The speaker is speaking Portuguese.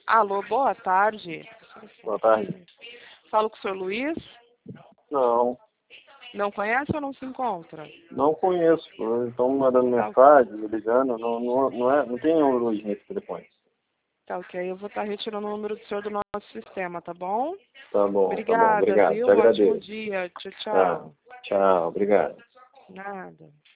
Alô, boa tarde. Boa tarde. Falo com o senhor Luiz. Não, Não conhece ou não se encontra? não conheço. Estão me mandando mensagem, me ligando. Não tem número hoje nesse telefone. Tá ok, eu vou estar retirando o número do senhor do nosso sistema, tá bom? Tá bom, Obrigada, obrigado. viu? Te Ótimo agradeço. dia. Tchau, Tá. tchau. Tchau, obrigado. Nada.